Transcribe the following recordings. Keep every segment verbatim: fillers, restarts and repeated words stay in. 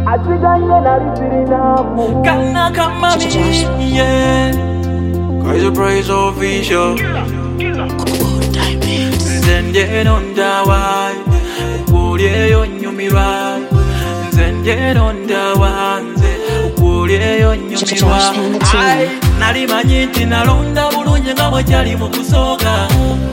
atiganye nali sirinamu kana kama mimi yeah Crazy Praise official Nzende nonda wai Ukulieyo nyumirwa Nzende nonda wanze Ukulieyo nyumirwa Ai nali manyiti nalonda bulunye nga bwekyali mu kusooka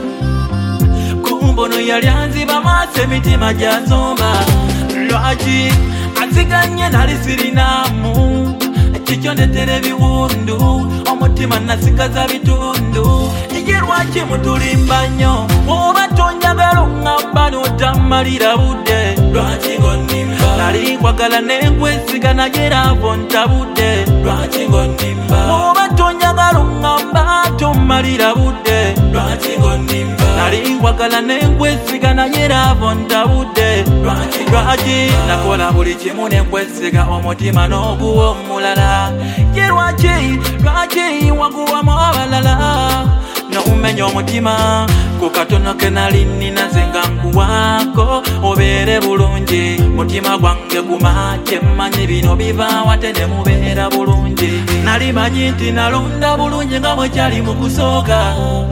Kumbono yali anziba maaso emitima gyazomba Lwaki atiganye nali sirinamu Kikyo ndetera ebiwundu Omutima nasigaza bitundu Iye lwaki mutulimba nnyo Oba tonjagala oŋŋamba n'otammalira budde Lwaki ng'onnimba Nali nkwagala ne nkwesiga naye lavo ntabudde Lwaki ng'onnimba Oba tonjagala oŋŋamba tommalira budde Lwaki ng'onnimba Nali nkwagala ne nkwesiga naye lavo ntabudde Lwaki nakola buli kimu ne nkwesiga omutima n'oguwa omulala Ye lwaki lwaki waguwamu abalala N'omenya omutima ku katono ke nali nnina nze nga nkuwaako obeere bulungi mutima gwange gumaje mmanyi bino bivaawa ate ne mubeera bulungi nali manyi nti nalonda bulungi nga bwekyali mu kusooka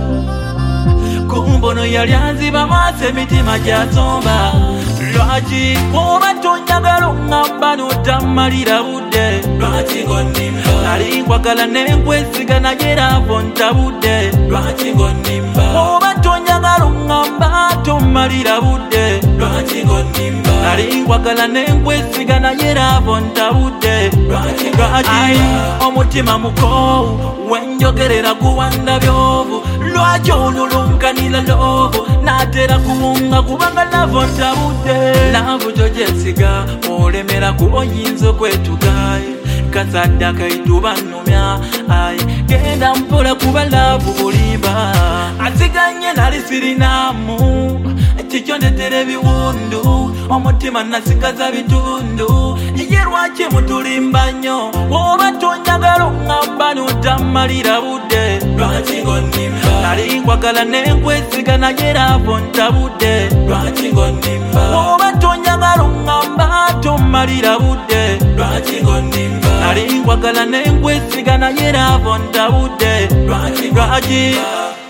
kumbono yali anziba maaso emitima gyazomba Lwaki oba tonjagala oŋŋamba n'otammalira budde Lwaki ng'onnimba Nali nkwagala ne nkwesiga naye lavo ntabudde Lwaki ng'onnimba Oba tonjagala oŋŋamba tommalira budde Lwaki ng'onnimba Nali nkwagala ne nkwesiga naye lavo ntabudde Lwaki omutima mukoowu wenjogerera guwanda byovu Lwaki olulunkanira loovu naatera kuwunga kubanga lavo ntabudde Lavo gy'ogyesiga olemera ku oyinza okwetugaye kazadde akaituba nnumya ayi genda mpola kuba lavo bulimba atiganye nali sirinamu kikyo ndetera ebiwundu omutima nasigaza bitundu Iye lwaki mutulimba nnyo oba tonjagala oŋŋamba n'otammalira budde Lwaki ng'onnimba Nali nkwagala ne nkwesiga naye lavo ntabudde Lwaki ng'onnimba Oba tonjagala oŋŋamba tommalira budde Lwaki ng'onnimba Nali nkwagala ne nkwesiga naye lavo ntabudde Lwaki